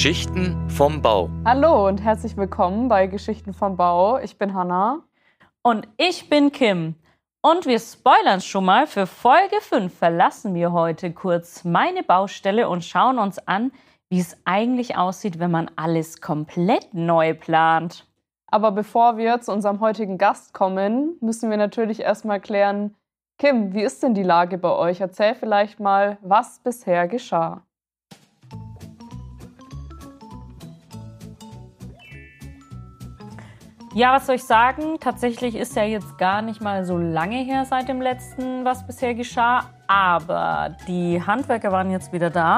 Geschichten vom Bau. Hallo und herzlich willkommen bei Geschichten vom Bau. Ich bin Hanna. Und ich bin Kim. Und wir spoilern schon mal, für Folge 5 verlassen wir heute kurz meine Baustelle und schauen uns an, wie es eigentlich aussieht, wenn man alles komplett neu plant. Aber bevor wir zu unserem heutigen Gast kommen, müssen wir natürlich erstmal klären, Kim, wie ist denn die Lage bei euch? Erzähl vielleicht mal, was bisher geschah. Ja, was soll ich sagen? Tatsächlich ist ja jetzt gar nicht mal so lange her seit dem letzten, was bisher geschah. Aber die Handwerker waren jetzt wieder da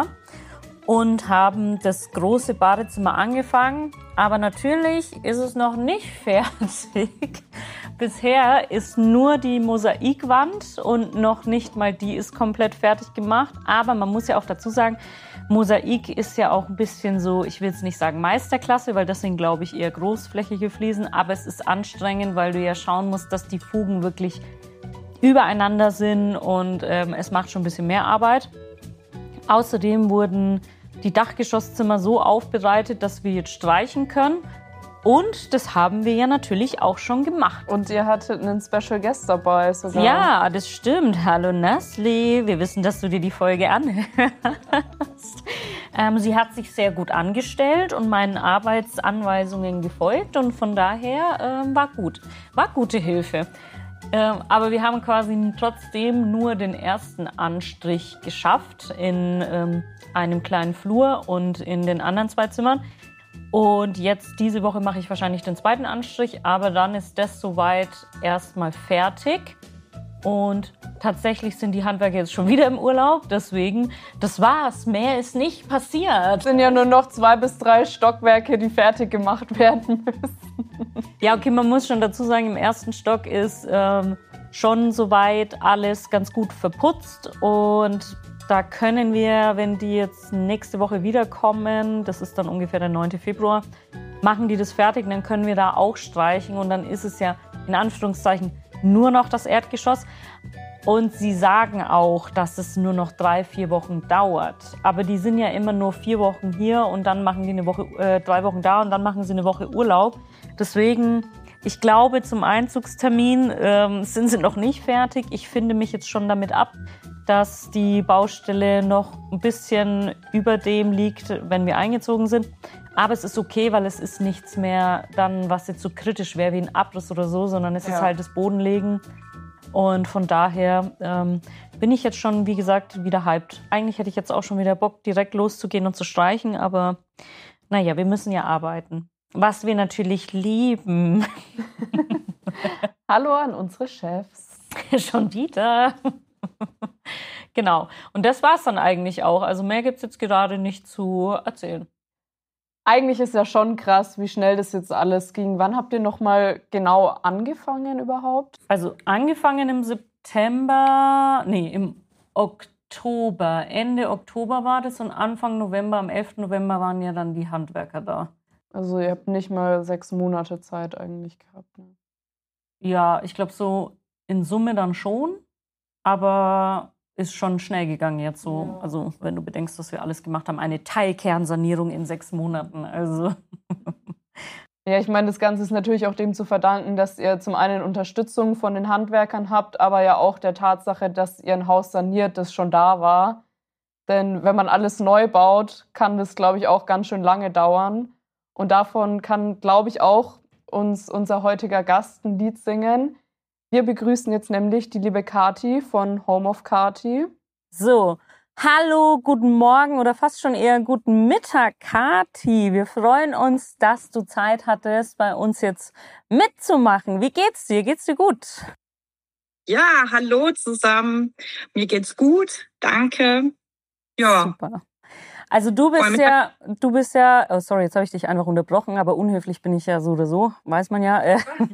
und haben das große Badezimmer angefangen. Aber natürlich ist es noch nicht fertig. Bisher ist nur die Mosaikwand und noch nicht mal die ist komplett fertig gemacht. Aber man muss ja auch dazu sagen, Mosaik ist ja auch ein bisschen so, ich will jetzt nicht sagen Meisterklasse, weil das sind, glaube ich, eher großflächige Fliesen. Aber es ist anstrengend, weil du ja schauen musst, dass die Fugen wirklich übereinander sind und es macht schon ein bisschen mehr Arbeit. Außerdem wurden die Dachgeschosszimmer so aufbereitet, dass wir jetzt streichen können. Und das haben wir ja natürlich auch schon gemacht. Und ihr hattet einen Special Guest dabei sogar. Ja, das stimmt. Hallo Nasli, wir wissen, dass du dir die Folge anhörst. Sie hat sich sehr gut angestellt und meinen Arbeitsanweisungen gefolgt und von daher war gut. War gute Hilfe. Aber wir haben quasi trotzdem nur den ersten Anstrich geschafft in einem kleinen Flur und in den anderen 2 Zimmern. Und jetzt diese Woche mache ich wahrscheinlich den zweiten Anstrich, aber dann ist das soweit erstmal fertig. Und tatsächlich sind die Handwerker jetzt schon wieder im Urlaub, deswegen, das war's, mehr ist nicht passiert. Es sind ja nur noch 2 bis 3 Stockwerke, die fertig gemacht werden müssen. Ja, okay, man muss schon dazu sagen, im ersten Stock ist schon soweit alles ganz gut verputzt und da können wir, wenn die jetzt nächste Woche wiederkommen, das ist dann ungefähr der 9. Februar, machen die das fertig und dann können wir da auch streichen und dann ist es ja in Anführungszeichen nur noch das Erdgeschoss. Und sie sagen auch, dass es nur noch 3-4 Wochen dauert. Aber die sind ja immer nur 4 Wochen hier und dann machen die 3 Wochen da und dann machen sie eine Woche Urlaub. Deswegen, ich glaube, zum Einzugstermin sind sie noch nicht fertig. Ich finde mich jetzt schon damit ab, dass die Baustelle noch ein bisschen über dem liegt, wenn wir eingezogen sind. Aber es ist okay, weil es ist nichts mehr dann, was jetzt so kritisch wäre wie ein Abriss oder so, sondern es ist halt das Bodenlegen. Und von daher bin ich jetzt schon, wie gesagt, wieder hyped. Eigentlich hätte ich jetzt auch schon wieder Bock, direkt loszugehen und zu streichen. Aber naja, wir müssen ja arbeiten. Was wir natürlich lieben. Hallo an unsere Chefs. Schon Dieter. Genau. Und das war's dann eigentlich auch. Also mehr gibt's jetzt gerade nicht zu erzählen. Eigentlich ist ja schon krass, wie schnell das jetzt alles ging. Wann habt ihr noch mal genau angefangen überhaupt? Also angefangen im im Oktober. Ende Oktober war das und Anfang November, am 11. November waren ja dann die Handwerker da. Also ihr habt nicht mal 6 Monate Zeit eigentlich gehabt, ne? Ja, ich glaube so in Summe dann schon, aber ist schon schnell gegangen jetzt so. Ja. Also wenn du bedenkst, dass wir alles gemacht haben, eine Teilkernsanierung in 6 Monaten, also. Ja, ich meine, das Ganze ist natürlich auch dem zu verdanken, dass ihr zum einen Unterstützung von den Handwerkern habt, aber ja auch der Tatsache, dass ihr ein Haus saniert, das schon da war. Denn wenn man alles neu baut, kann das, glaube ich, auch ganz schön lange dauern. Und davon kann, glaube ich, auch unser heutiger Gast ein Lied singen. Wir begrüßen jetzt nämlich die liebe Kati von Home of Kati. So, hallo, guten Morgen oder fast schon eher guten Mittag, Kati. Wir freuen uns, dass du Zeit hattest, bei uns jetzt mitzumachen. Wie geht's dir? Geht's dir gut? Ja, hallo zusammen. Mir geht's gut, danke. Ja. Super. Also du bist ja, oh sorry, jetzt habe ich dich einfach unterbrochen, aber unhöflich bin ich ja so oder so, weiß man ja.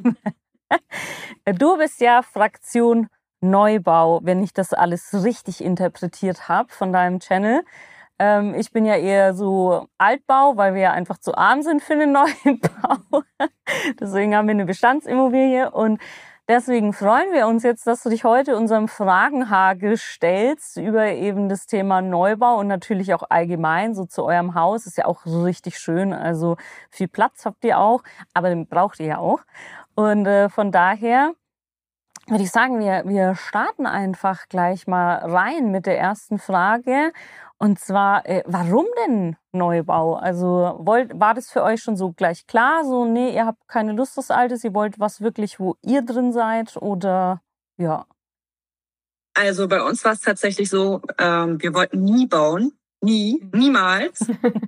Du bist ja Fraktion Neubau, wenn ich das alles richtig interpretiert habe von deinem Channel. Ich bin ja eher so Altbau, weil wir ja einfach zu arm sind für einen Neubau. Deswegen haben wir eine Bestandsimmobilie und Deswegen freuen wir uns jetzt, dass du dich heute unserem Fragenhagel stellst über eben das Thema Neubau und natürlich auch allgemein so zu eurem Haus. Ist ja auch so richtig schön, also viel Platz habt ihr auch, aber den braucht ihr ja auch. Und von daher würde ich sagen, wir starten einfach gleich mal rein mit der ersten Frage. Und zwar, warum denn Neubau? Also war das für euch schon so gleich klar? So, nee, ihr habt keine Lust aufs Altes, ihr wollt was wirklich, wo ihr drin seid? Oder ja. Also bei uns war es tatsächlich so, wir wollten nie bauen. Niemals.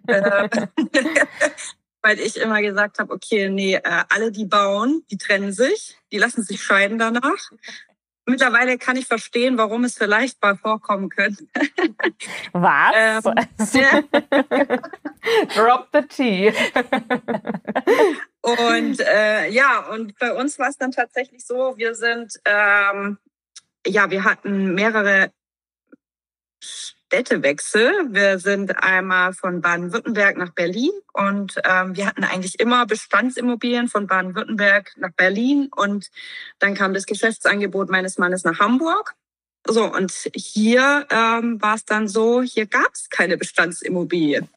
Weil ich immer gesagt habe, okay, nee, alle, die bauen, die trennen sich, die lassen sich scheiden danach. Mittlerweile kann ich verstehen, warum es vielleicht mal vorkommen könnte. Was? Drop the tea. Und und bei uns war es dann tatsächlich so, wir hatten mehrere Städtewechsel. Wir sind einmal von Baden-Württemberg nach Berlin und wir hatten eigentlich immer Bestandsimmobilien von Baden-Württemberg nach Berlin und dann kam das Geschäftsangebot meines Mannes nach Hamburg. So, und hier war es dann so, hier gab es keine Bestandsimmobilien.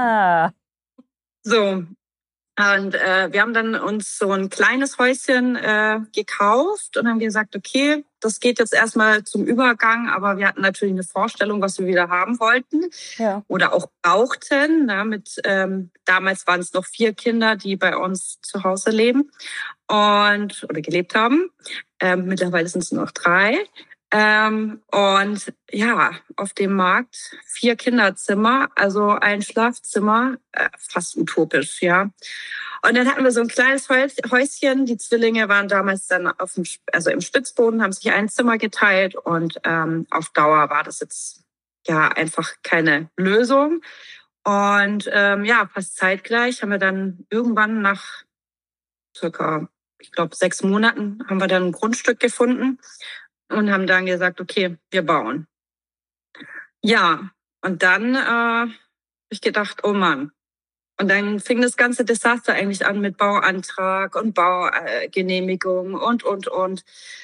So, und wir haben dann uns so ein kleines Häuschen gekauft und haben gesagt, okay, das geht jetzt erstmal zum Übergang, aber wir hatten natürlich eine Vorstellung, was wir wieder haben wollten oder auch brauchten. Damals waren es noch 4 Kinder, die bei uns zu Hause leben oder gelebt haben. Mittlerweile sind es nur noch 3. Und ja, auf dem Markt 4 Kinderzimmer, also ein Schlafzimmer, fast utopisch, ja. Und dann hatten wir so ein kleines Häuschen. Die Zwillinge waren damals dann im Spitzboden, haben sich ein Zimmer geteilt und auf Dauer war das jetzt ja einfach keine Lösung. Und fast zeitgleich haben wir dann irgendwann nach circa, ich glaube, 6 Monaten haben wir dann ein Grundstück gefunden. Und haben dann gesagt, okay, wir bauen. Ja, und dann habe ich gedacht, oh Mann. Und dann fing das ganze Desaster eigentlich an mit Bauantrag und Baugenehmigung und.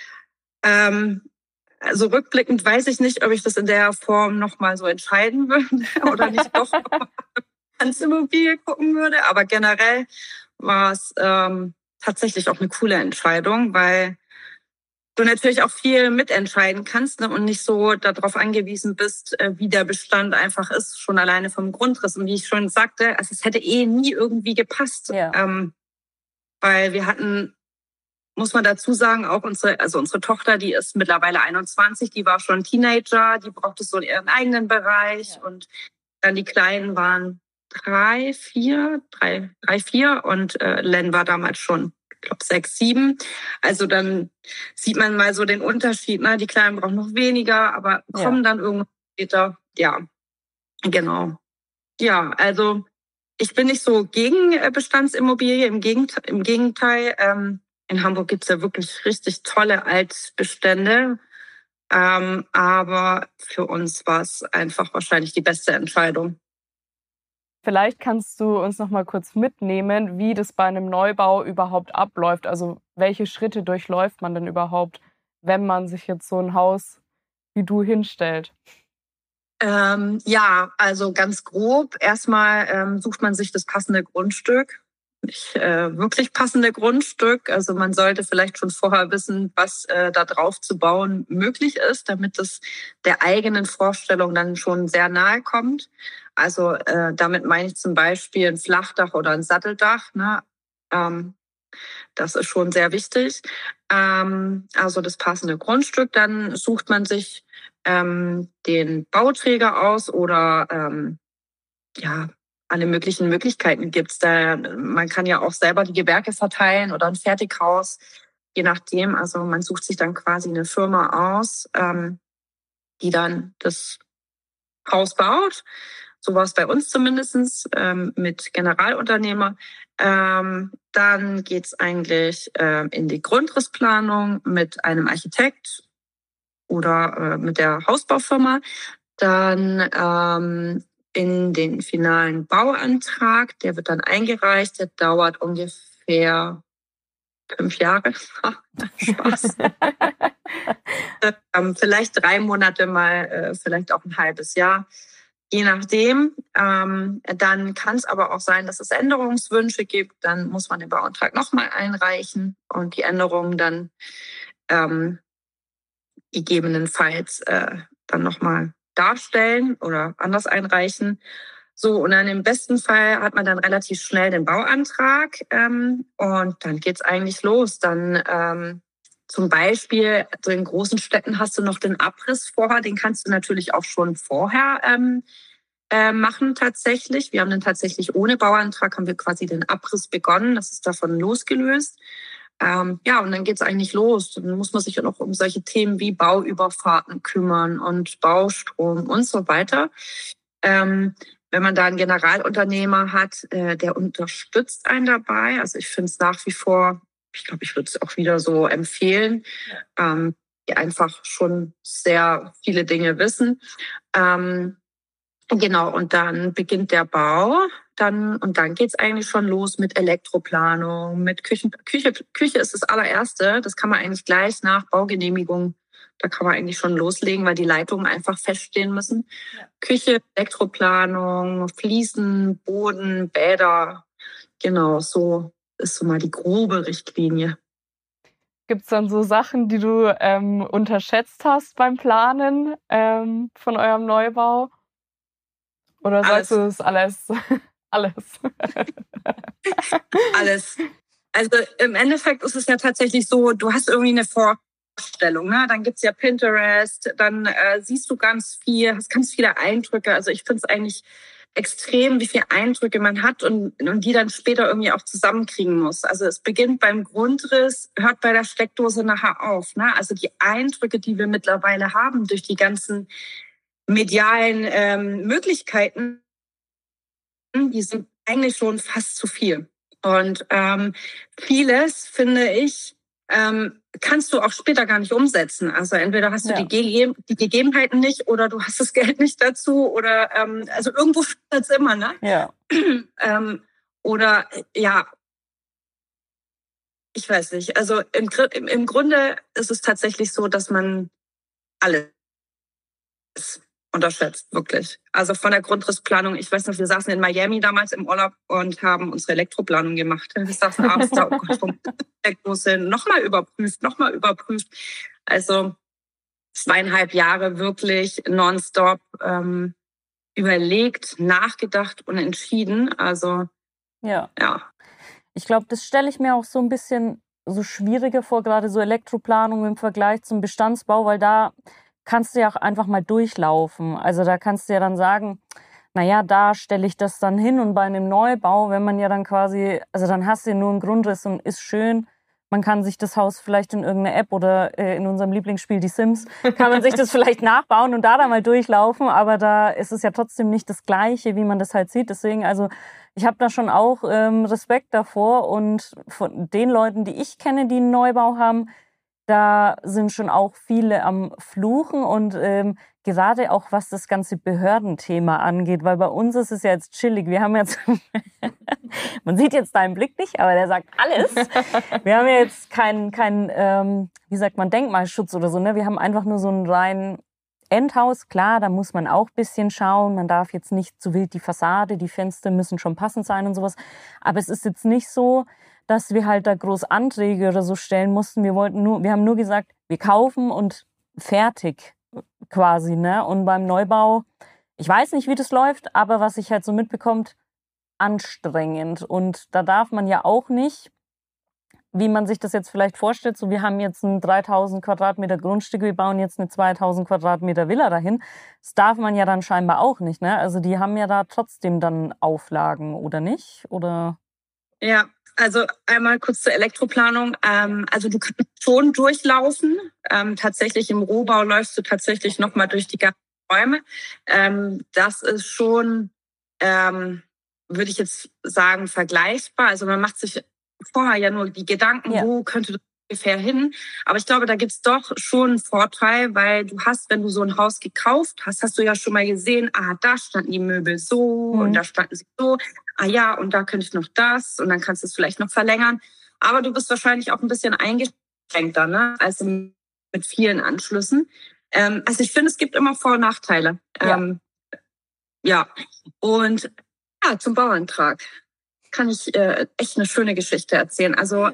Also rückblickend weiß ich nicht, ob ich das in der Form nochmal so entscheiden würde oder nicht doch ans Immobilie gucken würde. Aber generell war es tatsächlich auch eine coole Entscheidung, weil du natürlich auch viel mitentscheiden kannst, ne, und nicht so darauf angewiesen bist, wie der Bestand einfach ist, schon alleine vom Grundriss. Und wie ich schon sagte, also es hätte nie irgendwie gepasst. Ja. Weil wir hatten, muss man dazu sagen, auch unsere Tochter, die ist mittlerweile 21, die war schon Teenager, die brauchte so ihren eigenen Bereich. Ja. Und dann die Kleinen waren 3, 4 und Len war damals schon, ich glaube, 6, 7. Also dann sieht man mal so den Unterschied. Ne? Die Kleinen brauchen noch weniger, aber kommen dann irgendwann später. Ja, genau. Ja, also ich bin nicht so gegen Bestandsimmobilie. Im Gegenteil. In Hamburg gibt's ja wirklich richtig tolle Altbestände. Aber für uns war es einfach wahrscheinlich die beste Entscheidung. Vielleicht kannst du uns noch mal kurz mitnehmen, wie das bei einem Neubau überhaupt abläuft. Also welche Schritte durchläuft man denn überhaupt, wenn man sich jetzt so ein Haus wie du hinstellt? Also ganz grob. Erstmal sucht man sich das passende Grundstück. Wirklich passende Grundstück. Also man sollte vielleicht schon vorher wissen, was da drauf zu bauen möglich ist, damit es der eigenen Vorstellung dann schon sehr nahe kommt. Also damit meine ich zum Beispiel ein Flachdach oder ein Satteldach. Ne? Das ist schon sehr wichtig. Also das passende Grundstück. Dann sucht man sich den Bauträger aus oder alle möglichen Möglichkeiten gibt's da. Man kann ja auch selber die Gewerke verteilen oder ein Fertighaus, je nachdem. Also man sucht sich dann quasi eine Firma aus, die dann das Haus baut. So war es bei uns zumindest mit Generalunternehmer. Dann geht's eigentlich in die Grundrissplanung mit einem Architekt oder mit der Hausbaufirma. Dann in den finalen Bauantrag, der wird dann eingereicht, der dauert ungefähr 5 Jahre. Spaß. Vielleicht 3 Monate mal, vielleicht auch ein halbes Jahr. Je nachdem. Dann kann es aber auch sein, dass es Änderungswünsche gibt. Dann muss man den Bauantrag nochmal einreichen und die Änderungen dann gegebenenfalls dann nochmal darstellen oder anders einreichen. So, und dann im besten Fall hat man dann relativ schnell den Bauantrag und dann geht's eigentlich los. Dann zum Beispiel, so in großen Städten hast du noch den Abriss vorher, den kannst du natürlich auch schon vorher machen tatsächlich. Wir haben dann tatsächlich ohne Bauantrag, haben wir quasi den Abriss begonnen, das ist davon losgelöst. Ja, und dann geht's eigentlich los. Dann muss man sich ja noch um solche Themen wie Bauüberfahrten kümmern und Baustrom und so weiter. Wenn man da einen Generalunternehmer hat, der unterstützt einen dabei. Also ich finde es nach wie vor, ich glaube, ich würde es auch wieder so empfehlen, die einfach schon sehr viele Dinge wissen. Genau, und dann beginnt der Bau. Dann geht's eigentlich schon los mit Elektroplanung, mit Küche ist das allererste. Das kann man eigentlich gleich nach Baugenehmigung, da kann man eigentlich schon loslegen, weil die Leitungen einfach feststehen müssen. Ja. Küche, Elektroplanung, Fliesen, Boden, Bäder. Genau, so ist so mal die grobe Richtlinie. Gibt es dann so Sachen, die du unterschätzt hast beim Planen von eurem Neubau? Oder sagst du, es alles? Alles. Alles. Also im Endeffekt ist es ja tatsächlich so, du hast irgendwie eine Vorstellung, ne? Dann gibt's ja Pinterest, dann siehst du ganz viel, hast ganz viele Eindrücke. Also ich finde es eigentlich extrem, wie viele Eindrücke man hat und die dann später irgendwie auch zusammenkriegen muss. Also es beginnt beim Grundriss, hört bei der Steckdose nachher auf, ne? Also die Eindrücke, die wir mittlerweile haben durch die ganzen medialen Möglichkeiten, die sind eigentlich schon fast zu viel. Und vieles, finde ich, kannst du auch später gar nicht umsetzen. Also entweder hast du die Gegebenheiten nicht oder du hast das Geld nicht dazu oder also irgendwo steht es immer, ne? Ja. Oder ja, ich weiß nicht. Also im Grunde ist es tatsächlich so, dass man alles unterschätzt, wirklich. Also von der Grundrissplanung, ich weiß noch, wir saßen in Miami damals im Urlaub und haben unsere Elektroplanung gemacht. Wir saßen abends da, oh Gott, vom Steckdose hin, nochmal überprüft. Also 2,5 Jahre wirklich nonstop überlegt, nachgedacht und entschieden. Also ja. Ich glaube, das stelle ich mir auch so ein bisschen so schwieriger vor, gerade so Elektroplanung im Vergleich zum Bestandsbau, weil da kannst du ja auch einfach mal durchlaufen. Also da kannst du ja dann sagen, naja, da stelle ich das dann hin und bei einem Neubau, wenn man ja dann quasi, also dann hast du ja nur einen Grundriss und ist schön. Man kann sich das Haus vielleicht in irgendeiner App oder in unserem Lieblingsspiel Die Sims, kann man sich das vielleicht nachbauen und da dann mal durchlaufen, aber da ist es ja trotzdem nicht das Gleiche, wie man das halt sieht. Deswegen, also ich habe da schon auch Respekt davor und von den Leuten, die ich kenne, die einen Neubau haben, da sind schon auch viele am Fluchen und gerade auch was das ganze Behördenthema angeht, weil bei uns ist es ja jetzt chillig. Wir haben jetzt, man sieht jetzt deinen Blick nicht, aber der sagt alles. Wir haben ja jetzt kein wie sagt man, Denkmalschutz oder so, ne? Wir haben einfach nur so ein rein Endhaus. Klar, da muss man auch ein bisschen schauen. Man darf jetzt nicht zu wild die Fassade, die Fenster müssen schon passend sein und sowas. Aber es ist jetzt nicht so, dass wir halt da groß Anträge oder so stellen mussten. Wir haben nur gesagt, wir kaufen und fertig quasi, ne? Und beim Neubau, ich weiß nicht, wie das läuft, aber was ich halt so mitbekommt, anstrengend. Und da darf man ja auch nicht, wie man sich das jetzt vielleicht vorstellt, so wir haben jetzt ein 3000 Quadratmeter Grundstück, wir bauen jetzt eine 2000 Quadratmeter Villa dahin. Das darf man ja dann scheinbar auch nicht, ne? Also die haben ja da trotzdem dann Auflagen, oder nicht? Oder? Ja, also einmal kurz zur Elektroplanung. Also du kannst schon durchlaufen. Tatsächlich im Rohbau läufst du tatsächlich nochmal durch die ganzen Räume. Das ist schon, würde ich jetzt sagen, vergleichbar. Also man macht sich vorher ja nur die Gedanken, wo könnte das ungefähr hin. Aber ich glaube, da gibt's doch schon einen Vorteil, weil du hast, wenn du so ein Haus gekauft hast, hast du ja schon mal gesehen, da standen die Möbel so und da standen sie so. Ja, und da könnte ich noch das und dann kannst du es vielleicht noch verlängern. Aber du bist wahrscheinlich auch ein bisschen eingeschränkter, ne? Also mit vielen Anschlüssen. Also ich finde, es gibt immer Vor- und Nachteile. Ja. Und ja, zum Bauantrag kann ich echt eine schöne Geschichte erzählen. Also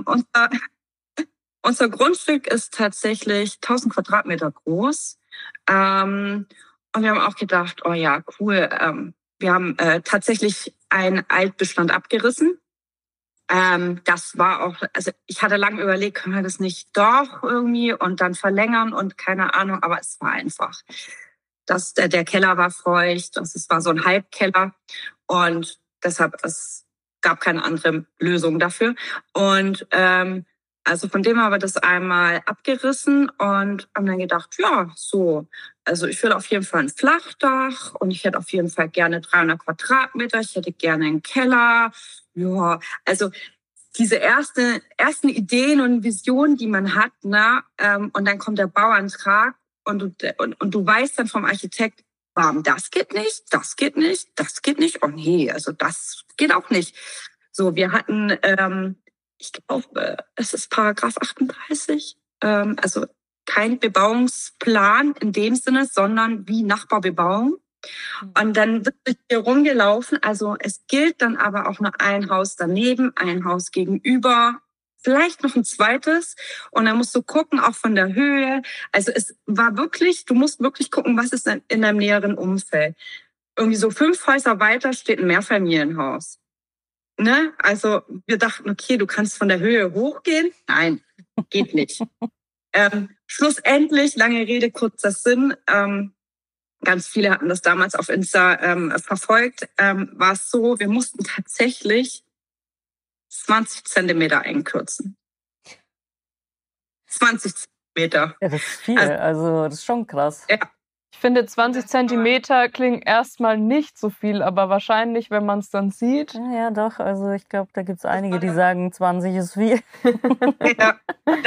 unser Grundstück ist tatsächlich 1000 Quadratmeter groß. Und wir haben auch gedacht, oh ja, cool. Wir haben tatsächlich einen Altbestand abgerissen. Das war auch, also ich hatte lange überlegt, können wir das nicht doch irgendwie und dann verlängern und keine Ahnung, aber es war einfach, der Keller war feucht, es war so ein Halbkeller und deshalb, es gab keine andere Lösung dafür. Und also von dem haben wir das einmal abgerissen und haben dann gedacht, ja, so, also ich will auf jeden Fall ein Flachdach und ich hätte auf jeden Fall gerne 300 Quadratmeter, ich hätte gerne einen Keller. Ja, also diese ersten Ideen und Visionen, die man hat, ne, und dann kommt der Bauantrag und du weißt dann vom Architekt, das geht nicht, das geht nicht, das geht nicht. Oh nee, also das geht auch nicht. So, wir hatten, ich glaube, es ist Paragraph 38, also kein Bebauungsplan in dem Sinne, sondern wie Nachbarbebauung. Und dann wird hier rumgelaufen. Also es gilt dann aber auch nur ein Haus daneben, ein Haus gegenüber, vielleicht noch ein zweites. Und dann musst du gucken, auch von der Höhe. Also es war wirklich, du musst wirklich gucken, was ist in deinem näheren Umfeld. Irgendwie so 5 Häuser weiter steht ein Mehrfamilienhaus. Ne? Also wir dachten, okay, du kannst von der Höhe hochgehen. Nein, geht nicht. Schlussendlich, lange Rede, kurzer Sinn, ganz viele hatten das damals auf Insta verfolgt, war es so, wir mussten tatsächlich 20 Zentimeter einkürzen. 20 Zentimeter. Ja, das ist viel, also das ist schon krass. Ja. Ich finde, 20 Zentimeter klingen erstmal nicht so viel, aber wahrscheinlich, wenn man es dann sieht. Ja, doch, also ich glaube, da gibt es einige, die sagen, 20 ist viel. Ja,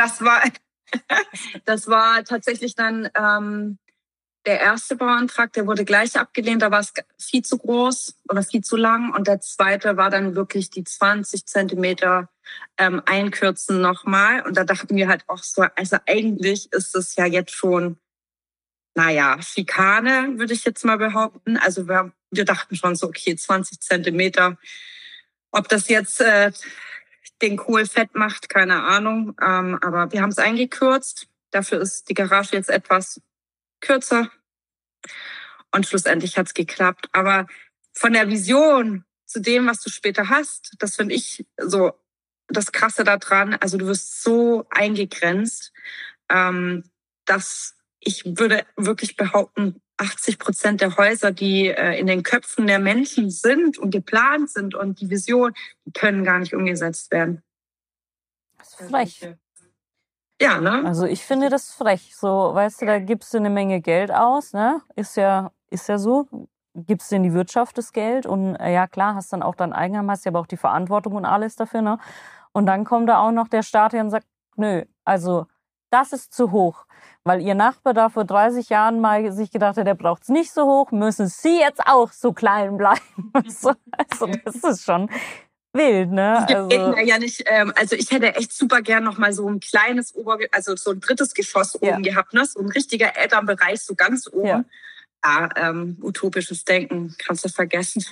das war tatsächlich dann der erste Bauantrag, der wurde gleich abgelehnt, da war es viel zu groß oder viel zu lang. Und der zweite war dann wirklich die 20 Zentimeter einkürzen nochmal. Und da dachten wir halt auch so, also eigentlich ist es ja jetzt schon, naja, Schikane, würde ich jetzt mal behaupten. Also wir dachten schon so, okay, 20 Zentimeter. Ob das jetzt den Kohl fett macht, keine Ahnung. Aber wir haben es eingekürzt. Dafür ist die Garage jetzt etwas kürzer. Und schlussendlich hat es geklappt. Aber von der Vision zu dem, was du später hast, das finde ich so das Krasse daran. Also du wirst so eingegrenzt, dass ich würde wirklich behaupten, 80% der Häuser, die in den Köpfen der Menschen sind und geplant sind und die Vision, die können gar nicht umgesetzt werden. Das ist frech. Ja, ne? Also ich finde das frech. So, weißt du, da gibst du eine Menge Geld aus, ne? Ist ja so. Gibst du in die Wirtschaft das Geld und ja klar, hast dann auch dein Eigenheim, hast ja aber auch die Verantwortung und alles dafür, ne? Und dann kommt da auch noch der Staat her und sagt, nö, also das ist zu hoch. Weil ihr Nachbar da vor 30 Jahren mal sich gedacht hat, der braucht es nicht so hoch, müssen sie jetzt auch so klein bleiben. Also das ist schon wild, ne? Also ja nicht, also ich hätte echt super gern noch mal so ein kleines also so ein drittes Geschoss oben gehabt, ne? So ein richtiger Elternbereich, so ganz oben. Ja, utopisches Denken, kannst du vergessen.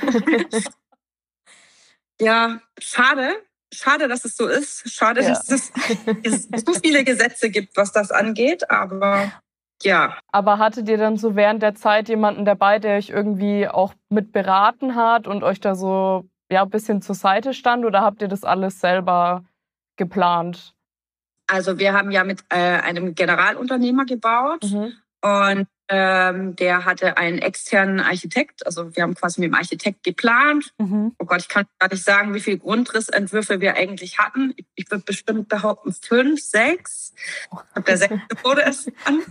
Ja, schade. Schade, dass es so ist. Schade, dass es so viele Gesetze gibt, was das angeht. Aber ja. Aber hattet ihr dann so während der Zeit jemanden dabei, der euch irgendwie auch mit beraten hat und euch da so ein bisschen zur Seite stand? Oder habt ihr das alles selber geplant? Also wir haben ja mit einem Generalunternehmer gebaut. Und der hatte einen externen Architekt. Also wir haben quasi mit dem Architekt geplant. Oh Gott, ich kann gar nicht sagen, wie viele Grundrissentwürfe wir eigentlich hatten. Ich würde bestimmt behaupten 5, 6. Der 6. wurde es dann.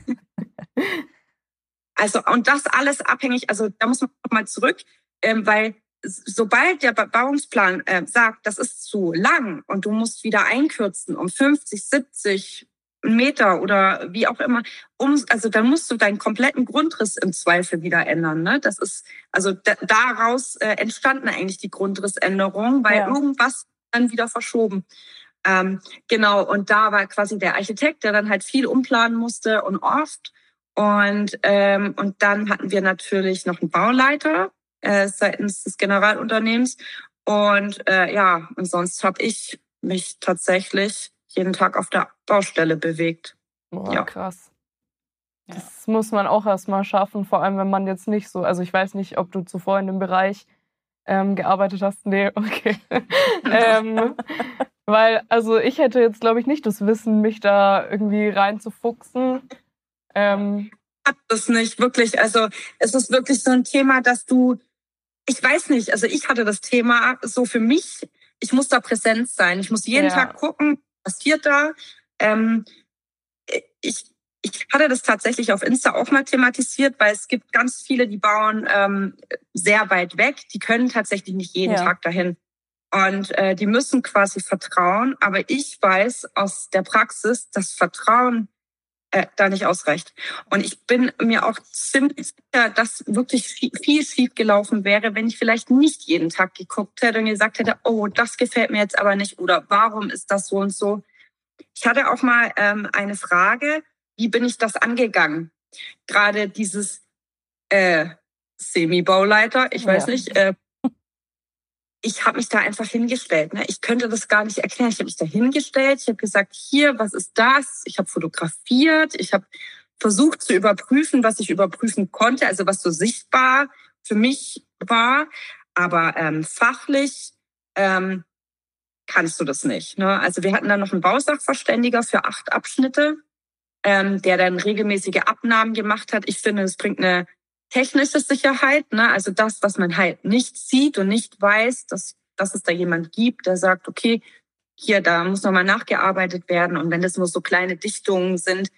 Also, und das alles abhängig, also da muss man nochmal zurück, weil sobald der Bebauungsplan sagt, das ist zu lang und du musst wieder einkürzen um 50, 70 Meter oder wie auch immer, also dann musst du deinen kompletten Grundriss im Zweifel wieder ändern. Ne? Das ist, also daraus entstanden eigentlich die Grundrissänderungen, weil irgendwas dann wieder verschoben. Genau, und da war quasi der Architekt, der dann halt viel umplanen musste und oft. Und dann hatten wir natürlich noch einen Bauleiter seitens des Generalunternehmens. Und und sonst habe ich mich tatsächlich jeden Tag auf der Baustelle bewegt. Boah, Ja. krass. Das muss man auch erstmal schaffen, vor allem wenn man jetzt nicht so, also ich weiß nicht, ob du zuvor in dem Bereich gearbeitet hast. Nee, okay. Weil, also ich hätte jetzt, glaube ich, nicht das Wissen, mich da irgendwie reinzufuchsen. Das nicht wirklich. Also es ist wirklich so ein Thema, dass ich weiß nicht, also ich hatte das Thema so für mich, ich muss da präsent sein. Ich muss jeden Tag gucken, was passiert da. Ich hatte das tatsächlich auf Insta auch mal thematisiert, weil es gibt ganz viele, die bauen sehr weit weg. Die können tatsächlich nicht jeden Tag dahin. Und die müssen quasi vertrauen. Aber ich weiß aus der Praxis, dass Vertrauen da nicht ausreicht. Und ich bin mir auch ziemlich sicher, dass wirklich viel schief gelaufen wäre, wenn ich vielleicht nicht jeden Tag geguckt hätte und gesagt hätte, oh, das gefällt mir jetzt aber nicht oder warum ist das so und so. Ich hatte auch mal eine Frage, wie bin ich das angegangen? Gerade dieses Semi-Bauleiter, ich weiß nicht, ich habe mich da einfach hingestellt. Ne? Ich könnte das gar nicht erklären. Ich habe mich da hingestellt. Ich habe gesagt, hier, was ist das? Ich habe fotografiert. Ich habe versucht zu überprüfen, was ich überprüfen konnte, also was so sichtbar für mich war. Aber fachlich kannst du das nicht. Ne? Also wir hatten dann noch einen Bausachverständiger für 8 Abschnitte, der dann regelmäßige Abnahmen gemacht hat. Ich finde, es bringt eine technische Sicherheit, ne? Also das, was man halt nicht sieht und nicht weiß, dass es da jemand gibt, der sagt, okay, hier, da muss nochmal nachgearbeitet werden. Und wenn das nur so kleine Dichtungen sind,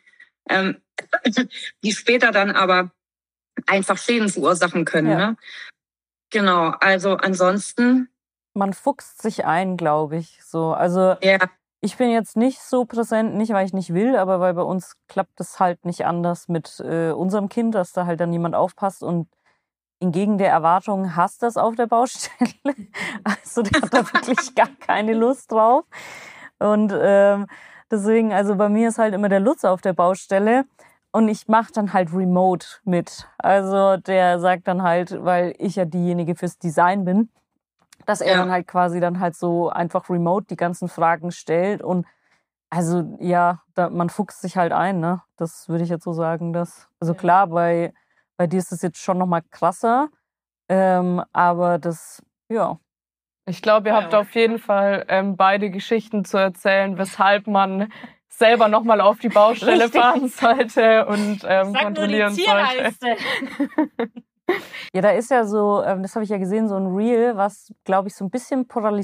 die später dann aber einfach Schäden verursachen können. Ne? Genau, also ansonsten. Man fuchst sich ein, glaube ich. So, also ich bin jetzt nicht so präsent, nicht weil ich nicht will, aber weil bei uns klappt es halt nicht anders mit unserem Kind, dass da halt dann jemand aufpasst und entgegen der Erwartungen hasst das auf der Baustelle. Also der hat da wirklich gar keine Lust drauf. Und deswegen, also bei mir ist halt immer der Lutz auf der Baustelle und ich mache dann halt remote mit. Also der sagt dann halt, weil ich ja diejenige fürs Design bin, dass er dann halt quasi dann halt so einfach remote die ganzen Fragen stellt und also man fuchst sich halt ein, ne? Das würde ich jetzt so sagen, also klar, bei dir ist es jetzt schon nochmal krasser, aber das, Ich glaube, ihr habt auf jeden Fall beide Geschichten zu erzählen, weshalb man selber nochmal auf die Baustelle fahren sollte und kontrollieren sollte. Ja, da ist ja so, das habe ich ja gesehen, so ein Reel, was, glaube ich, so ein bisschen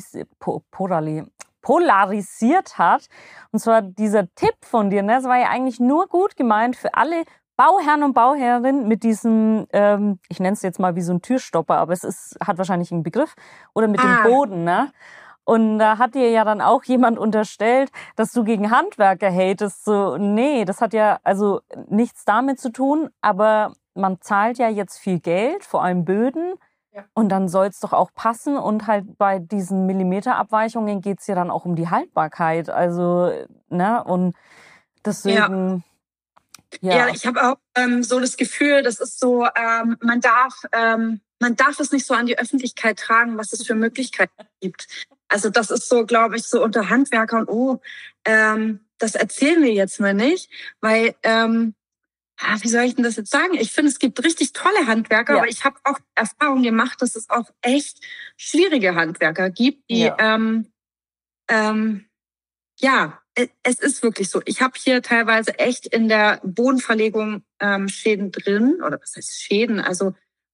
polarisiert hat. Und zwar dieser Tipp von dir, ne? Das war ja eigentlich nur gut gemeint für alle Bauherren und Bauherrinnen mit diesem, ich nenne es jetzt mal wie so ein Türstopper, aber hat wahrscheinlich einen Begriff, oder mit dem Boden, ne? Und da hat dir ja dann auch jemand unterstellt, dass du gegen Handwerker hatest. So, nee, das hat ja also nichts damit zu tun, aber man zahlt ja jetzt viel Geld, vor allem Böden, und dann soll es doch auch passen. Und halt bei diesen Millimeterabweichungen geht es ja dann auch um die Haltbarkeit. Also, ne, und deswegen. Ja, ich habe auch so das Gefühl, das ist so, man darf es nicht so an die Öffentlichkeit tragen, was es für Möglichkeiten gibt. Also das ist so, glaube ich, so unter Handwerkern, das erzählen wir jetzt mal nicht, weil wie soll ich denn das jetzt sagen? Ich finde, es gibt richtig tolle Handwerker, aber ich habe auch Erfahrung gemacht, dass es auch echt schwierige Handwerker gibt, die, es ist wirklich so. Ich habe hier teilweise echt in der Bodenverlegung Schäden drin, oder was heißt Schäden? Also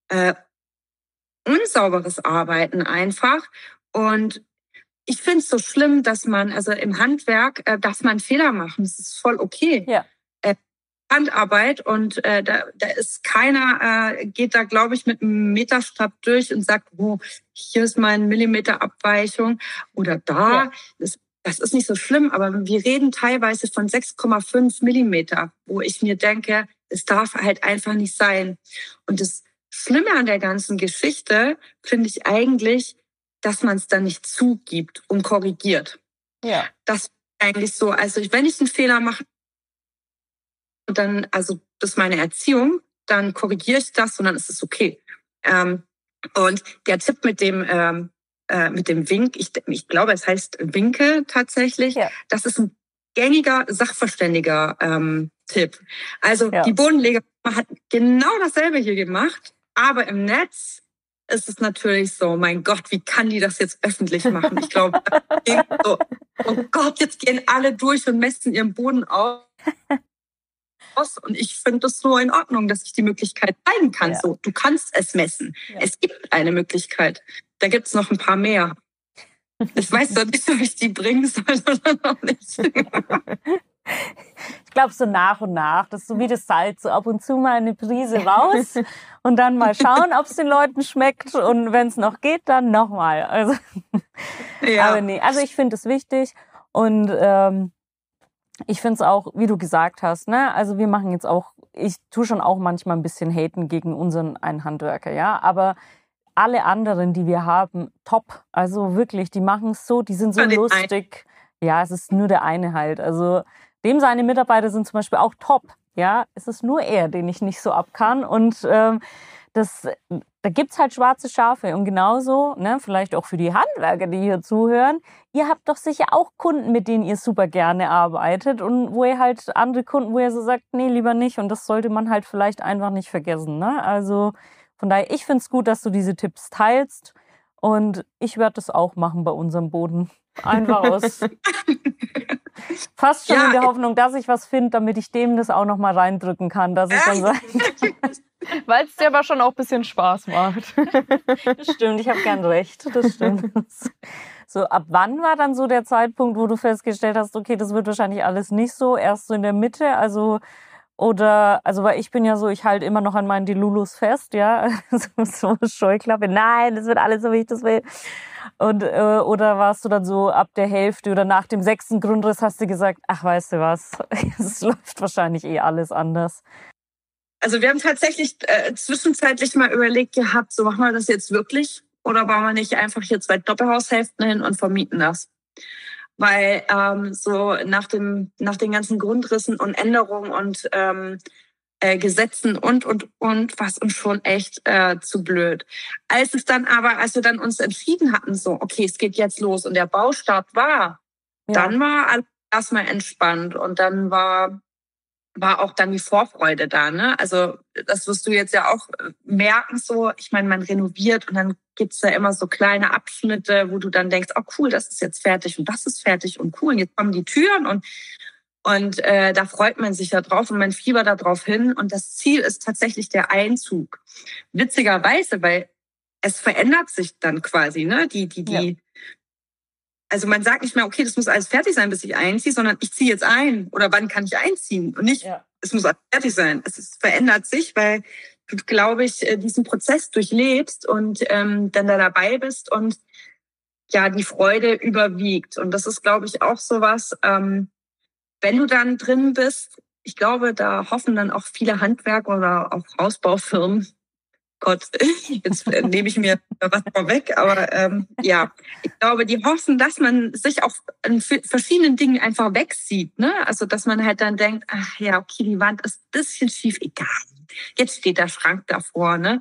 unsauberes Arbeiten einfach. Und ich finde es so schlimm, dass man, also im Handwerk darf man Fehler machen. Das ist voll okay. Ja. Handarbeit und da ist keiner, geht da, glaube ich, mit einem Meterstab durch und sagt, oh, hier ist mal 1 Millimeter Abweichung oder da. Das ist nicht so schlimm, aber wir reden teilweise von 6,5 Millimeter, wo ich mir denke, es darf halt einfach nicht sein. Und das Schlimme an der ganzen Geschichte finde ich eigentlich, dass man es dann nicht zugibt und korrigiert. Ja. Das ist eigentlich so. Also wenn ich einen Fehler mache, dann, also das ist meine Erziehung, dann korrigiere ich das und dann ist es okay. Und der Tipp mit dem Wink, ich glaube, es heißt Winke tatsächlich, das ist ein gängiger Sachverständiger Tipp. Also die Bodenleger hat genau dasselbe hier gemacht, aber im Netz ist es natürlich so, mein Gott, wie kann die das jetzt öffentlich machen? Ich glaube, so, oh Gott, jetzt gehen alle durch und messen ihren Boden aus. Und ich finde das so in Ordnung, dass ich die Möglichkeit zeigen kann. So, du kannst es messen. Es gibt eine Möglichkeit. Da gibt es noch ein paar mehr. Ich weiß doch nicht, ob ich die bringen soll oder noch nicht. Ich glaube, so nach und nach, das ist so wie das Salz, so ab und zu mal eine Prise raus und dann mal schauen, ob es den Leuten schmeckt und wenn es noch geht, dann nochmal. Also, aber nee, also ich finde es wichtig und ich finde es auch, wie du gesagt hast, ne, also wir machen jetzt auch, ich tue schon auch manchmal ein bisschen haten gegen unseren einen Handwerker, ja, aber alle anderen, die wir haben, top, also wirklich, die machen es so, die sind so lustig. Ja, es ist nur der eine halt, also seine Mitarbeiter sind zum Beispiel auch top, ja, es ist nur er, den ich nicht so ab kann und da gibt's halt schwarze Schafe und genauso, ne, vielleicht auch für die Handwerker, die hier zuhören, ihr habt doch sicher auch Kunden, mit denen ihr super gerne arbeitet und wo ihr halt andere Kunden, wo ihr so sagt, nee, lieber nicht und das sollte man halt vielleicht einfach nicht vergessen, ne, also von daher, ich find's gut, dass du diese Tipps teilst und ich werde das auch machen bei unserem Boden. Einfach aus fast schon in der Hoffnung, dass ich was finde, damit ich dem das auch noch mal reindrücken kann, dass ich dann sage. Weil es dir aber schon auch ein bisschen Spaß macht. Das stimmt, ich habe gern recht, das stimmt. So, ab wann war dann so der Zeitpunkt, wo du festgestellt hast, okay, das wird wahrscheinlich alles nicht so, erst so in der Mitte, also weil ich bin ja so, ich halte immer noch an meinen Delulus fest, ja, so Scheuklappe, nein, das wird alles so, wie ich das will. Und oder warst du dann so ab der Hälfte oder nach dem 6. Grundriss hast du gesagt, ach, weißt du was, es läuft wahrscheinlich alles anders. Also wir haben tatsächlich zwischenzeitlich mal überlegt gehabt, so machen wir das jetzt wirklich oder bauen wir nicht einfach hier 2 Doppelhaushälften hin und vermieten das? Weil so nach den ganzen Grundrissen und Änderungen und Gesetzen und was uns schon echt zu blöd. Als wir dann uns entschieden hatten, so, okay, es geht jetzt los und der Baustart war, dann war alles erstmal entspannt und dann war auch dann die Vorfreude da, ne? Also das wirst du jetzt ja auch merken, so, ich meine, man renoviert und dann gibt's da immer so kleine Abschnitte, wo du dann denkst, oh cool, das ist jetzt fertig und das ist fertig und cool, und jetzt kommen die Türen und da freut man sich ja drauf und man fiebert da drauf hin und das Ziel ist tatsächlich der Einzug. Witzigerweise, weil es verändert sich dann quasi, ne? Also man sagt nicht mehr, okay, das muss alles fertig sein, bis ich einziehe, sondern ich ziehe jetzt ein. Oder wann kann ich einziehen? Und nicht, es muss alles fertig sein. Verändert sich, weil du, glaube ich, diesen Prozess durchlebst und dann da dabei bist und ja, die Freude überwiegt. Und das ist, glaube ich, auch sowas, wenn du dann drin bist, ich glaube, da hoffen dann auch viele Handwerker oder auch Hausbaufirmen, Gott, jetzt nehme ich mir was vorweg, aber ich glaube, die hoffen, dass man sich auch an verschiedenen Dingen einfach wegsieht, ne? Also, dass man halt dann denkt, ach ja, okay, die Wand ist ein bisschen schief, egal. Jetzt steht der Schrank davor, ne?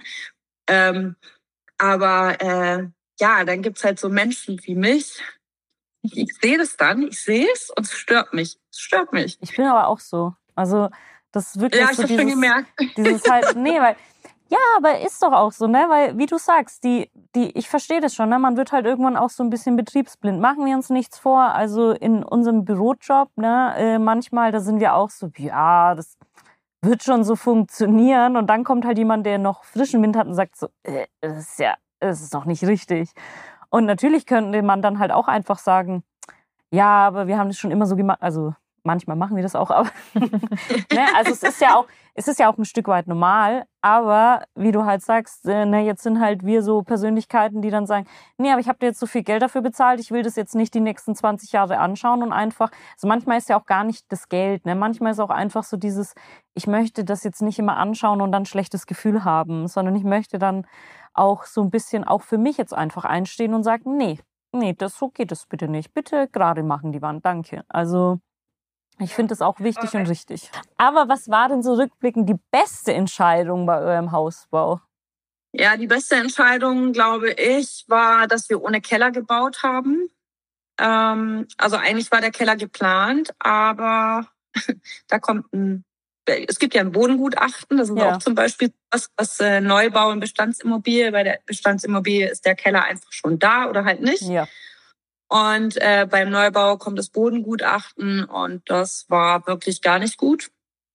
Dann gibt's halt so Menschen wie mich. Ich sehe es und es stört mich. Ich bin aber auch so. Also, das ist wirklich so ich habe schon gemerkt. Dieses halt, nee, weil ja, aber ist doch auch so, ne? Weil, wie du sagst, ich verstehe das schon, ne? Man wird halt irgendwann auch so ein bisschen betriebsblind. Machen wir uns nichts vor. Also in unserem Bürojob, ne, manchmal, da sind wir auch so, ja, das wird schon so funktionieren. Und dann kommt halt jemand, der noch frischen Wind hat und sagt so, das ist doch nicht richtig. Und natürlich könnte man dann halt auch einfach sagen, ja, aber wir haben das schon immer so gemacht. Also manchmal machen wir das auch, aber ne? Also es ist ja auch ein Stück weit normal, aber wie du halt sagst, jetzt sind halt wir so Persönlichkeiten, die dann sagen, nee, aber ich habe dir jetzt so viel Geld dafür bezahlt, ich will das jetzt nicht die nächsten 20 Jahre anschauen und einfach, also manchmal ist ja auch gar nicht das Geld, ne? Manchmal ist auch einfach so dieses, ich möchte das jetzt nicht immer anschauen und dann schlechtes Gefühl haben, sondern ich möchte dann auch so ein bisschen auch für mich jetzt einfach einstehen und sagen, nee, Nee, so geht es bitte nicht. Bitte gerade machen die Wand, danke. Also ich finde das auch wichtig und richtig. Aber was war denn so rückblickend die beste Entscheidung bei eurem Hausbau? Ja, die beste Entscheidung, glaube ich, war, dass wir ohne Keller gebaut haben. Also eigentlich war der Keller geplant, aber da kommt es gibt ja ein Bodengutachten, das ist auch zum Beispiel was Neubau in Bestandsimmobilie. Bei der Bestandsimmobilie ist der Keller einfach schon da oder halt nicht. Ja. Und beim Neubau kommt das Bodengutachten und das war wirklich gar nicht gut.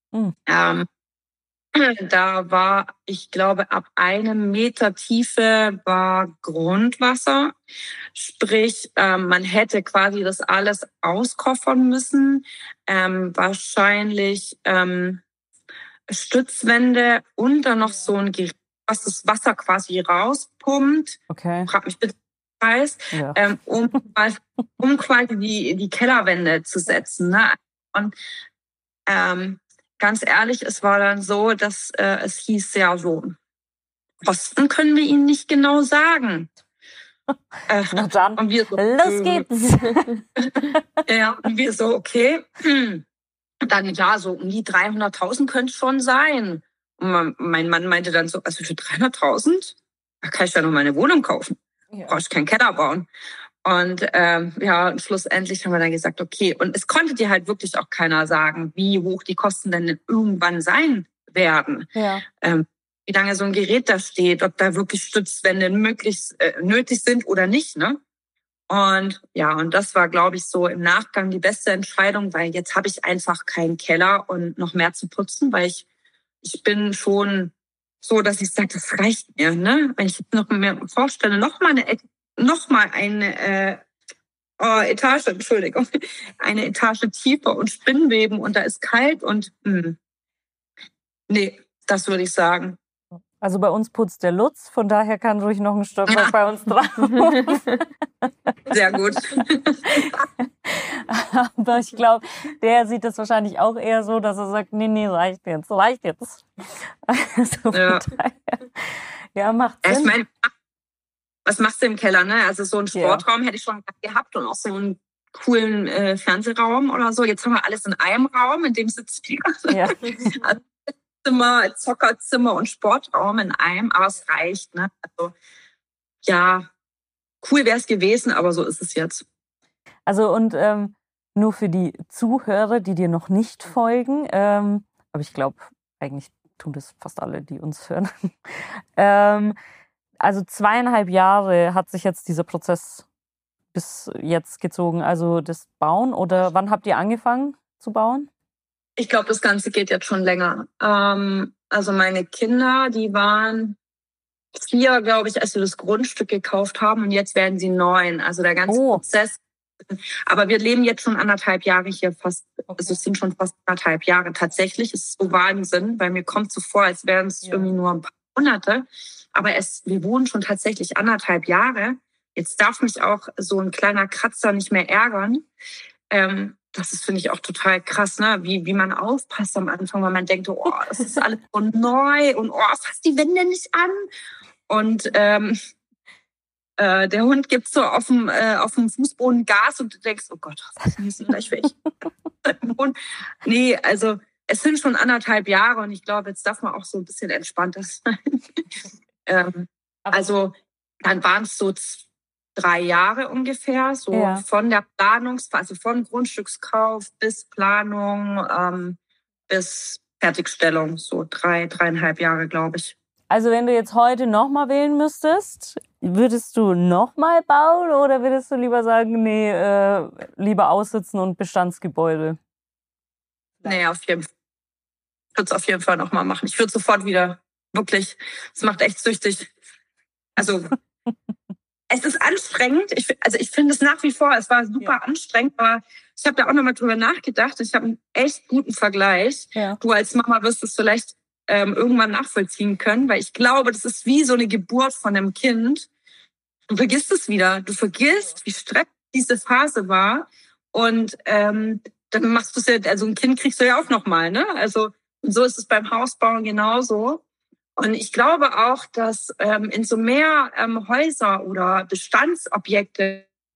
Da war, ich glaube, ab 1 Meter Tiefe war Grundwasser. Sprich, man hätte quasi das alles auskoffern müssen. Wahrscheinlich Stützwände und dann noch so ein Gerät, was das Wasser quasi rauspumpt. Okay. Frag mich bitte, um quasi die Kellerwände zu setzen. Ne? Und ganz ehrlich, es war dann so, dass es hieß ja so, Kosten können wir Ihnen nicht genau sagen. Na dann, und wir so, los geht's. Ja, und wir so, okay. Und dann, ja, so um die 300.000 könnte es schon sein. Und mein Mann meinte dann so, also für 300.000? Da kann ich ja noch meine Wohnung kaufen. Brauche ich keinen Keller bauen. Und und schlussendlich haben wir dann gesagt, okay. Und es konnte dir halt wirklich auch keiner sagen, wie hoch die Kosten denn irgendwann sein werden. Ja. Wie lange so ein Gerät da steht, ob da wirklich Stützwände nötig sind oder nicht, ne? Und ja, und das war, glaube ich, so im Nachgang die beste Entscheidung, weil jetzt habe ich einfach keinen Keller und noch mehr zu putzen, weil ich bin schon so, dass ich sage, das reicht mir, ne? Wenn ich jetzt noch mehr vorstelle, noch mal eine Etage, Entschuldigung, eine Etage tiefer und Spinnweben und da ist kalt und nee, das würde ich sagen. Also bei uns putzt der Lutz, von daher kann ruhig noch ein Stockwerk bei uns drauf. Sehr gut. Aber ich glaube, der sieht das wahrscheinlich auch eher so, dass er sagt, nee, reicht jetzt. Also ja, macht Sinn. Ich meine, was machst du im Keller, ne? Also so einen Sportraum hätte ich schon gehabt und auch so einen coolen Fernsehraum oder so. Jetzt haben wir alles in einem Raum, in dem sitzt die. Ja. Also Zimmer, Zockerzimmer und Sportraum in einem, aber es reicht, ne? Also ja, cool wäre es gewesen, aber so ist es jetzt. Also und nur für die Zuhörer, die dir noch nicht folgen, aber ich glaube, eigentlich tun das fast alle, die uns hören. Also 2,5 Jahre hat sich jetzt dieser Prozess bis jetzt gezogen, also das Bauen, oder wann habt ihr angefangen zu bauen? Ich glaube, das Ganze geht jetzt schon länger. Also meine Kinder, die waren 4, glaube ich, als wir das Grundstück gekauft haben und jetzt werden sie 9. Also der ganze Prozess. Aber wir leben jetzt schon 1,5 Jahre hier fast. Okay. Also es sind schon fast 1,5 Jahre. Tatsächlich ist es so Wahnsinn, weil mir kommt so vor, als wären es irgendwie nur ein paar Monate. Aber wir wohnen schon tatsächlich 1,5 Jahre. Jetzt darf mich auch so ein kleiner Kratzer nicht mehr ärgern. Das ist, finde ich, auch total krass, ne? Wie man aufpasst am Anfang, weil man denkt, oh, das ist alles so neu und fass die Wände nicht an. Und der Hund gibt so auf dem Fußboden Gas und du denkst, oh Gott, was ist denn gleich weg? Nee, also es sind schon 1,5 Jahre und ich glaube, jetzt darf man auch so ein bisschen entspannter sein. Also dann waren es so 3 Jahre ungefähr, so von der Planungsphase, von Grundstückskauf bis Planung, bis Fertigstellung, so 3,5 Jahre, glaube ich. Also wenn du jetzt heute nochmal wählen müsstest, würdest du nochmal bauen oder würdest du lieber sagen, nee, lieber aussitzen und Bestandsgebäude? Nee, auf jeden Fall. Ich würde es auf jeden Fall nochmal machen. Ich würde sofort wieder, wirklich, es macht echt süchtig. Also es ist anstrengend. Ich finde es nach wie vor, es war super anstrengend, aber ich habe da auch nochmal drüber nachgedacht. Ich habe einen echt guten Vergleich. Ja. Du als Mama wirst es vielleicht irgendwann nachvollziehen können, weil ich glaube, das ist wie so eine Geburt von einem Kind. Du vergisst es wieder. Du vergisst, wie stressig diese Phase war. Und dann machst du es ja, also ein Kind kriegst du ja auch nochmal, ne? Also und so ist es beim Hausbauen genauso. Und ich glaube auch, dass in so mehr Häuser oder Bestandsobjekte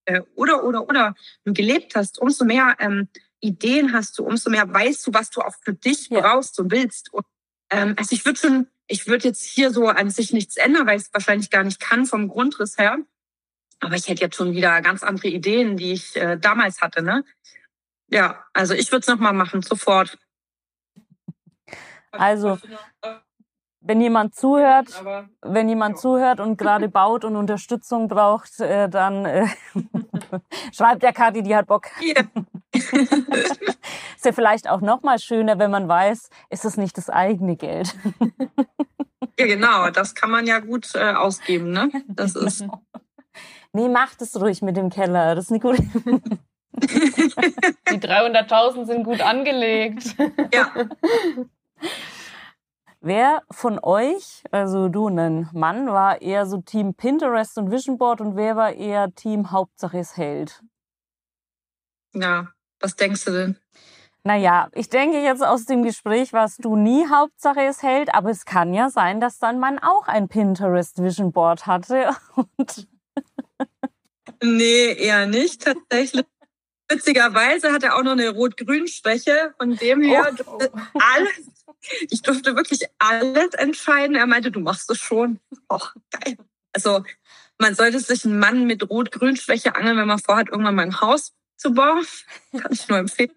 oder du gelebt hast, umso mehr Ideen hast du, umso mehr weißt du, was du auch für dich brauchst und willst. Und, also ich würde jetzt hier so an sich nichts ändern, weil ich es wahrscheinlich gar nicht kann vom Grundriss her. Aber ich hätte jetzt schon wieder ganz andere Ideen, die ich damals hatte, ne? Ja, also ich würde es nochmal machen, sofort. Also, wenn jemand zuhört und gerade baut und Unterstützung braucht, dann schreibt der Kathi, die hat Bock. Yeah. Ist ja vielleicht auch noch mal schöner, wenn man weiß, ist es nicht das eigene Geld. Ja, genau, das kann man ja gut ausgeben, ne? Das ist. Nee, macht es ruhig mit dem Keller, das ist eine gute. Die 300.000 sind gut angelegt. Ja. Wer von euch, also du und dein Mann, war eher so Team Pinterest und Vision Board und wer war eher Team Hauptsache es hält? Ja, was denkst du denn? Naja, ich denke jetzt aus dem Gespräch warst du nie Hauptsache es hält, aber es kann ja sein, dass dein Mann auch ein Pinterest Vision Board hatte. Nee, eher nicht tatsächlich. Witzigerweise hat er auch noch eine Rot-Grün-Schwäche. Von dem her ich durfte wirklich alles entscheiden. Er meinte, du machst es schon. Oh, geil. Also man sollte sich einen Mann mit Rot-Grün-Schwäche angeln, wenn man vorhat, irgendwann mal ein Haus zu bauen. Kann ich nur empfehlen.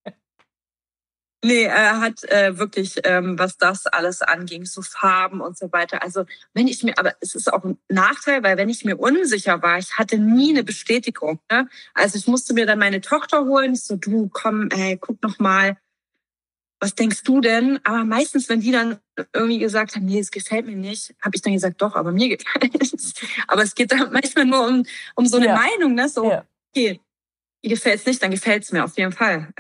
Nee, er hat wirklich, was das alles anging, so Farben und so weiter. Also aber es ist auch ein Nachteil, weil wenn ich mir unsicher war, ich hatte nie eine Bestätigung. Ne? Also ich musste mir dann meine Tochter holen. Ich so, du, komm, guck noch mal, was denkst du denn? Aber meistens, wenn die dann irgendwie gesagt haben, nee, es gefällt mir nicht, habe ich dann gesagt, doch, aber mir gefällt es. Aber es geht dann manchmal nur um so eine Meinung, ne? So, okay, mir gefällt es nicht, dann gefällt es mir auf jeden Fall.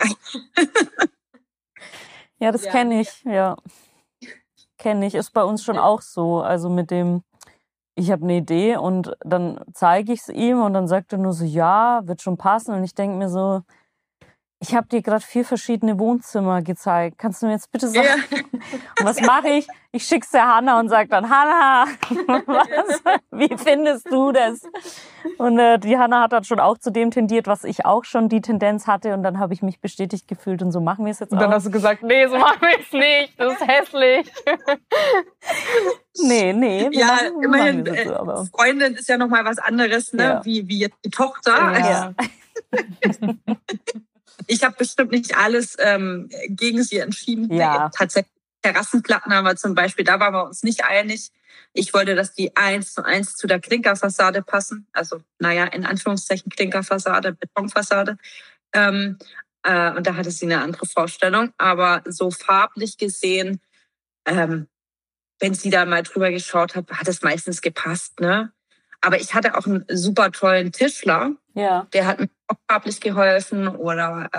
Ja, das kenne ich, Kenne ich, ist bei uns schon auch so. Also mit dem, ich habe eine Idee und dann zeige ich es ihm und dann sagt er nur so, ja, wird schon passen. Und ich denke mir so, ich habe dir gerade 4 verschiedene Wohnzimmer gezeigt. Kannst du mir jetzt bitte sagen? Ja. Und was mache ich? Ich schicke es der Hanna und sage dann, Hanna, wie findest du das? Und die Hanna hat dann schon auch zu dem tendiert, was ich auch schon die Tendenz hatte. Und dann habe ich mich bestätigt gefühlt und so machen wir es jetzt auch. Und dann hast du gesagt, nee, so machen wir es nicht. Das ist hässlich. Nee. Ja, immerhin, so, Freundin ist ja nochmal was anderes, ne? Ja. Wie jetzt die Tochter. Ja. Ich habe bestimmt nicht alles gegen sie entschieden. Ja. Tatsächlich Terrassenplatten haben wir zum Beispiel, da waren wir uns nicht einig. Ich wollte, dass die 1:1 zu der Klinkerfassade passen. Also, in Anführungszeichen Klinkerfassade, Betonfassade. Und da hatte sie eine andere Vorstellung. Aber so farblich gesehen, wenn sie da mal drüber geschaut hat, hat es meistens gepasst, ne? Aber ich hatte auch einen super tollen Tischler. Ja. Der hat mir auch farblich geholfen oder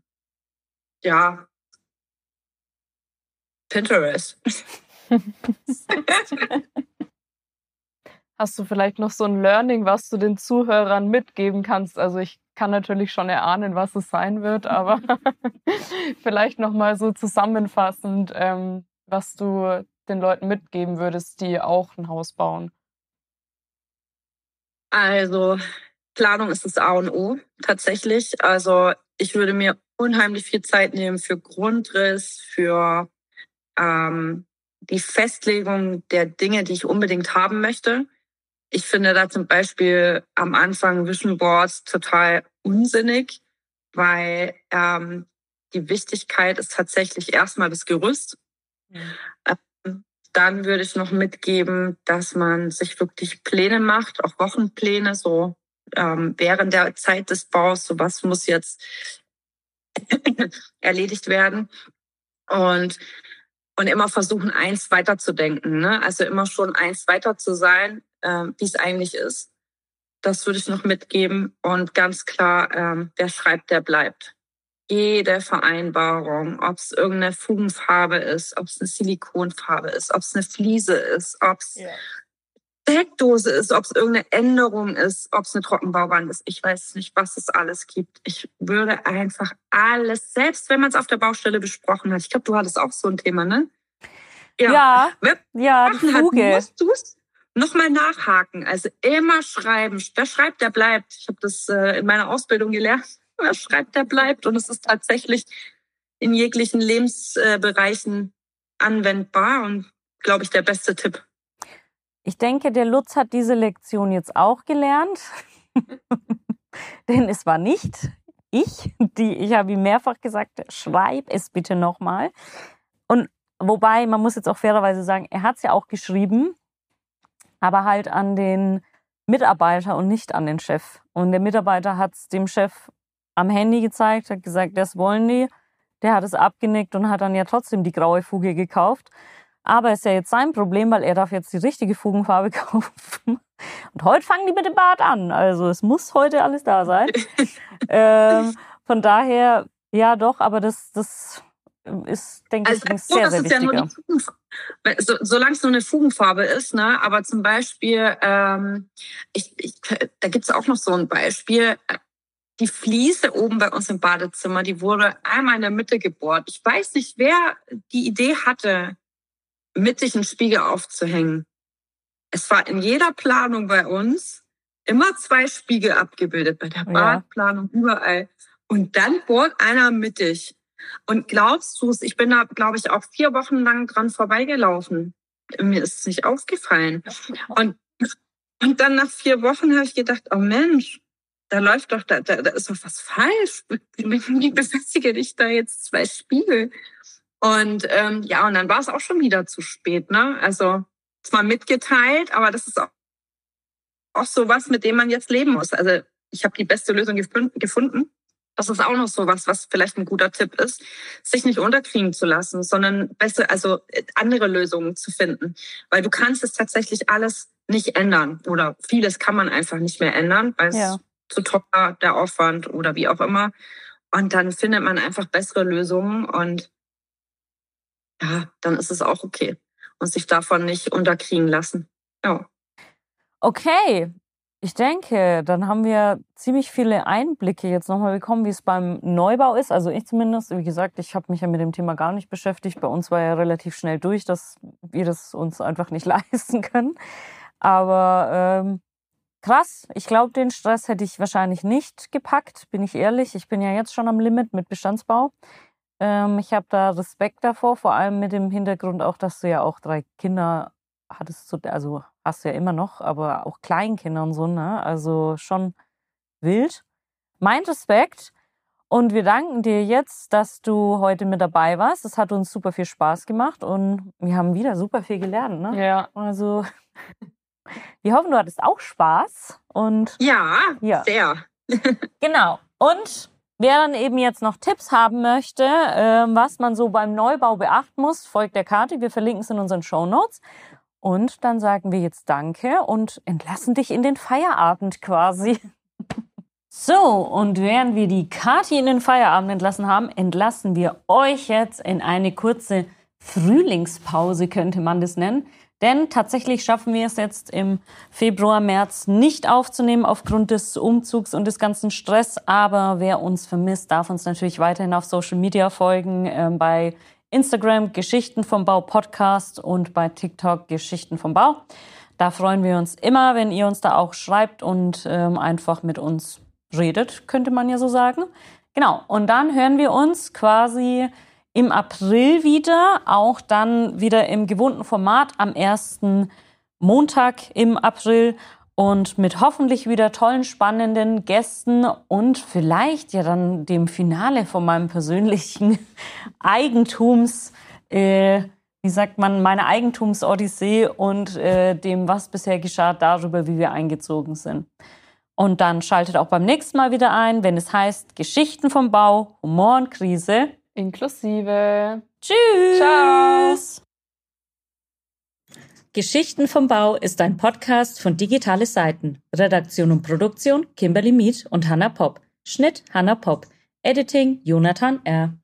Pinterest. Hast du vielleicht noch so ein Learning, was du den Zuhörern mitgeben kannst? Also ich kann natürlich schon erahnen, was es sein wird, aber vielleicht noch mal so zusammenfassend, was du den Leuten mitgeben würdest, die auch ein Haus bauen. Also Planung ist das A und O tatsächlich. Also ich würde mir unheimlich viel Zeit nehmen für Grundriss, für die Festlegung der Dinge, die ich unbedingt haben möchte. Ich finde da zum Beispiel am Anfang Vision Boards total unsinnig, weil die Wichtigkeit ist tatsächlich erstmal das Gerüst. Dann würde ich noch mitgeben, dass man sich wirklich Pläne macht, auch Wochenpläne, so während der Zeit des Baus, so was muss jetzt erledigt werden. Und immer versuchen, eins weiterzudenken, ne? Also immer schon eins weiter zu sein, wie es eigentlich ist. Das würde ich noch mitgeben. Und ganz klar, wer schreibt, der bleibt. Jede Vereinbarung, ob es irgendeine Fugenfarbe ist, ob es eine Silikonfarbe ist, ob es eine Fliese ist, ob es Steckdose ist, ob es irgendeine Änderung ist, ob es eine Trockenbauwand ist. Ich weiß nicht, was es alles gibt. Ich würde einfach alles, selbst wenn man es auf der Baustelle besprochen hat. Ich glaube, du hattest auch so ein Thema, ne? Ja, die Fuge. nochmal nachhaken. Also immer schreiben. Wer schreibt, der bleibt. Ich habe das in meiner Ausbildung gelernt. Wer schreibt, der bleibt. Und es ist tatsächlich in jeglichen Lebensbereichen anwendbar und, glaube ich, der beste Tipp. Ich denke, der Lutz hat diese Lektion jetzt auch gelernt. Denn es war nicht ich habe ihm mehrfach gesagt, schreib es bitte nochmal. Und wobei, man muss jetzt auch fairerweise sagen, er hat es ja auch geschrieben, aber halt an den Mitarbeiter und nicht an den Chef. Und der Mitarbeiter hat es dem Chef am Handy gezeigt, hat gesagt, das wollen die. Der hat es abgenickt und hat dann ja trotzdem die graue Fuge gekauft. Aber ist ja jetzt sein Problem, weil er darf jetzt die richtige Fugenfarbe kaufen. Und heute fangen die mit dem Bad an. Also es muss heute alles da sein. Von daher, ja doch, aber das ist, denke ich, ein sehr, sehr wichtiger. Ja, solange es nur eine Fugenfarbe ist, ne? Aber zum Beispiel, da gibt es auch noch so ein Beispiel. Die Fliese oben bei uns im Badezimmer, die wurde einmal in der Mitte gebohrt. Ich weiß nicht, wer die Idee hatte, mittig einen Spiegel aufzuhängen. Es war in jeder Planung bei uns immer 2 Spiegel abgebildet, bei der Badplanung, überall. Und dann bohrt einer mittig. Und glaubst du es, ich bin da, glaube ich, auch 4 Wochen lang dran vorbeigelaufen. Mir ist es nicht aufgefallen. Und dann nach 4 Wochen habe ich gedacht, oh Mensch, da läuft doch, da ist doch was falsch. Wie befestige ich da jetzt 2 Spiegel? Und und dann war es auch schon wieder zu spät, ne? Also zwar mitgeteilt, aber das ist auch so was, mit dem man jetzt leben muss. Also ich habe die beste Lösung gefunden. Das ist auch noch so was vielleicht ein guter Tipp ist, sich nicht unterkriegen zu lassen, sondern andere Lösungen zu finden. Weil du kannst es tatsächlich alles nicht ändern oder vieles kann man einfach nicht mehr ändern, weil es zu teuer, der Aufwand oder wie auch immer. Und dann findet man einfach bessere Lösungen und ja, dann ist es auch okay und sich davon nicht unterkriegen lassen. Ja. Okay, ich denke, dann haben wir ziemlich viele Einblicke jetzt nochmal bekommen, wie es beim Neubau ist. Also ich zumindest, wie gesagt, ich habe mich ja mit dem Thema gar nicht beschäftigt. Bei uns war ja relativ schnell durch, dass wir das uns einfach nicht leisten können. Aber krass, ich glaube, den Stress hätte ich wahrscheinlich nicht gepackt, bin ich ehrlich. Ich bin ja jetzt schon am Limit mit Bestandsbau. Ich habe da Respekt davor, vor allem mit dem Hintergrund auch, dass du ja auch 3 Kinder hattest, also hast du ja immer noch, aber auch Kleinkinder und so, ne? Also schon wild. Mein Respekt. Und wir danken dir jetzt, dass du heute mit dabei warst. Es hat uns super viel Spaß gemacht und wir haben wieder super viel gelernt, ne? Ja. Also wir hoffen, du hattest auch Spaß. Und ja. Sehr. Genau. Und wer dann eben jetzt noch Tipps haben möchte, was man so beim Neubau beachten muss, folgt der Kati. Wir verlinken es in unseren Shownotes. Und dann sagen wir jetzt Danke und entlassen dich in den Feierabend quasi. So, und während wir die Kati in den Feierabend entlassen haben, entlassen wir euch jetzt in eine kurze Frühlingspause, könnte man das nennen. Denn tatsächlich schaffen wir es jetzt im Februar, März nicht aufzunehmen aufgrund des Umzugs und des ganzen Stress. Aber wer uns vermisst, darf uns natürlich weiterhin auf Social Media folgen. Bei Instagram Geschichten vom Bau Podcast und bei TikTok Geschichten vom Bau. Da freuen wir uns immer, wenn ihr uns da auch schreibt und einfach mit uns redet, könnte man ja so sagen. Genau, und dann hören wir uns quasi im April wieder, auch dann wieder im gewohnten Format am 1. Montag im April und mit hoffentlich wieder tollen, spannenden Gästen und vielleicht ja dann dem Finale von meinem persönlichen meine Eigentumsodyssee und dem, was bisher geschah, darüber, wie wir eingezogen sind. Und dann schaltet auch beim nächsten Mal wieder ein, wenn es heißt Geschichten vom Bau, Humor und Krise. Inklusive. Tschüss. Ciao. Geschichten vom Bau ist ein Podcast von Digitale Seiten. Redaktion und Produktion Kimberly Mieth und Hannah Popp. Schnitt Hannah Popp. Editing Jonathan R.